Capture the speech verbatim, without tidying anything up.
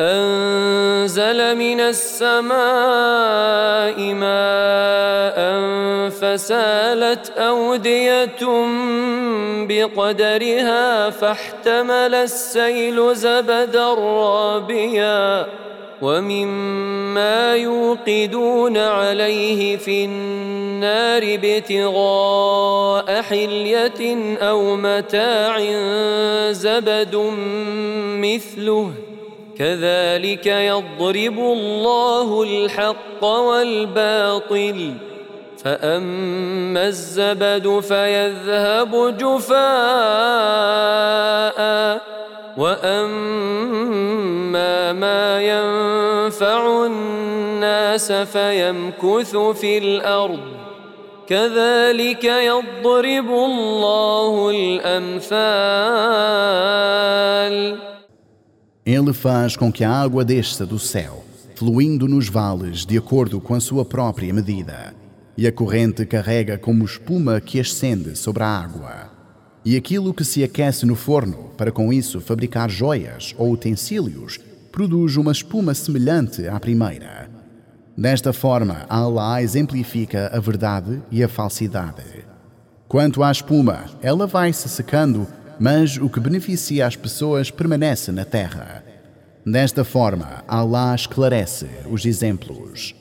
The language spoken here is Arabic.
أنزل من السماء ماء فسالت أودية بقدرها فاحتمل السيل زبدا رابيا ومما يوقدون عليه في النار ابتغاء حلية أو متاع زبد مثله كذلك يضرب الله الحق والباطل فأما الزبد فيذهب جفاء وأما ما ينفع الناس فيمكث في الأرض كذلك يضرب الله الأمثال. Ele faz com que a água desça do céu, fluindo nos vales de acordo com a sua própria medida, e a corrente carrega como espuma que ascende sobre a água. E aquilo que se aquece no forno, para com isso fabricar joias ou utensílios, produz uma espuma semelhante à primeira. Desta forma, Allah exemplifica a verdade e a falsidade. Quanto à espuma, ela vai se secando, mas o que beneficia as pessoas permanece na terra. Desta forma, Allah esclarece os exemplos.